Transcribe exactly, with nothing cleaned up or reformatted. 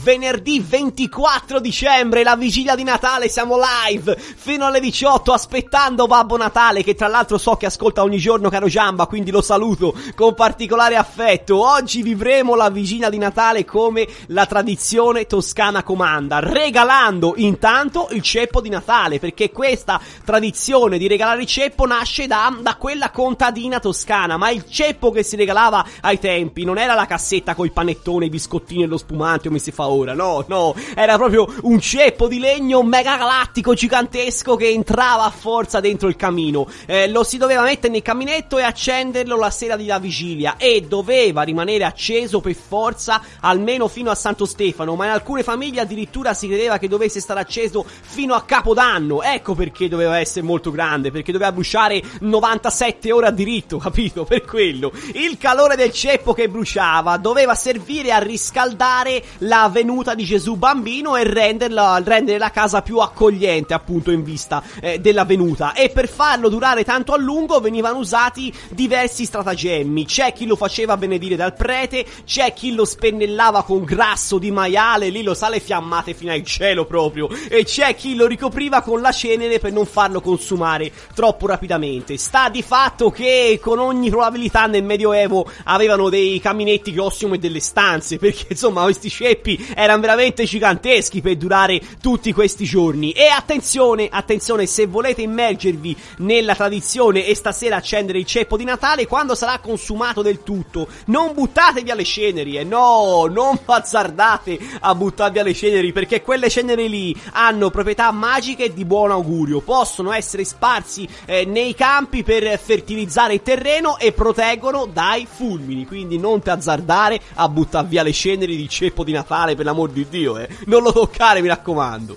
venerdì ventiquattro dicembre, la vigilia di Natale, siamo live fino alle diciotto aspettando Babbo Natale, che tra l'altro so che ascolta ogni giorno caro Giamba, quindi lo saluto con particolare affetto. Oggi vivremo la vigilia di Natale come la tradizione toscana comanda, regalando intanto il ceppo di Natale, perché questa tradizione di regalare il ceppo nasce da, da quella contadina toscana, ma il ceppo che si regalava ai tempi non era la cassetta coi panettoni, i biscottini e lo spumante come si fa ora, no, no, era proprio un ceppo di legno mega galattico gigantesco che entrava a forza dentro il camino, eh, lo si doveva mettere nel caminetto e accenderlo la sera della vigilia e doveva rimanere acceso per forza almeno fino a Santo Stefano, ma in alcune famiglie addirittura si credeva che dovesse stare acceso fino a Capodanno. Ecco perché doveva essere molto grande, perché doveva bruciare novantasette ore a diritto, capito? Per quello il calore del ceppo che bruciava doveva servire a riscaldare la venuta di Gesù bambino e renderla, rendere la casa più accogliente appunto in vista eh, della venuta, e per farlo durare tanto a lungo venivano usati diversi stratagemmi. C'è chi lo faceva benedire dal prete, c'è chi lo spennellava con grasso di maiale, lì lo sa le fiammate fino al cielo proprio, e c'è chi lo ricopriva con la cenere per non farlo consumare troppo rapidamente. Sta di fatto che con ogni probabilità nel Medioevo avevano dei caminetti grossi come delle stanze, perché insomma questi ceppi erano veramente giganteschi per durare tutti questi giorni. E attenzione, attenzione, se volete immergervi nella tradizione e stasera accendere il ceppo di Natale, quando sarà consumato del tutto, non buttate via le ceneri, eh no, non azzardate a buttare via le ceneri, perché quelle ceneri lì hanno proprietà magiche di buon augurio, possono essere sparsi eh, nei campi per fertilizzare il terreno e proteggono dai fulmini, quindi non ti azzardare a buttare via le ceneri di ceppo di Natale, per l'amor di Dio, eh, non lo toccare, mi raccomando.